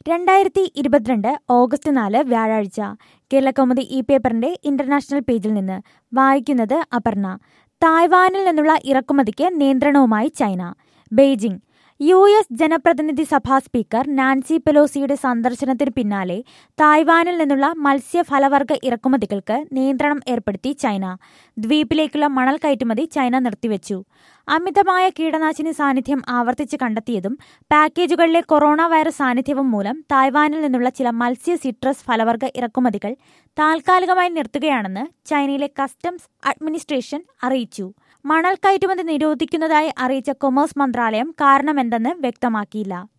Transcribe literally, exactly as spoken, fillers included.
രണ്ടായിരത്തി ഇരുപത്തിരണ്ട് ഓഗസ്റ്റ് നാല് വ്യാഴാഴ്ച കേരളകൗമുദി ഈ പേപ്പറിന്റെ ഇന്റർനാഷണൽ പേജിൽ നിന്ന് വായിക്കുന്നത് അപർണ. തായ്വാനിൽ നിന്നുള്ള ഇറക്കുമതിക്ക് നിയന്ത്രണവുമായി ചൈന. ബെയ്ജിംഗ്. യു എസ് ജനപ്രതിനിധി സഭാ സ്പീക്കർ നാൻസി പെലോസിയുടെ സന്ദർശനത്തിനു പിന്നാലെ തായ്വാനിൽ നിന്നുള്ള മത്സ്യഫലവർഗ ഇറക്കുമതികൾക്ക് നിയന്ത്രണം ഏർപ്പെടുത്തി ചൈന. ദ്വീപിലേക്കുള്ള മണൽ കയറ്റുമതി ചൈന നിർത്തിവെച്ചു. അമിതമായ കീടനാശിനി സാന്നിധ്യം ആവർത്തിച്ച് കണ്ടെത്തിയതും പാക്കേജുകളിലെ കൊറോണ വൈറസ് സാന്നിധ്യവും മൂലം തായ്വാനിൽ നിന്നുള്ള ചില മത്സ്യ സിട്രസ് ഫലവർഗ ഇറക്കുമതികൾ താൽക്കാലികമായി നിർത്തുകയാണെന്ന് ചൈനയിലെ കസ്റ്റംസ് അഡ്മിനിസ്ട്രേഷൻ അറിയിച്ചു. മണൽ കയറ്റുമതി നിരോധിക്കുന്നതായി അറിയിച്ച കൊമേഴ്സ് മന്ത്രാലയം കാരണമെന്തെന്ന് വ്യക്തമാക്കിയില്ല.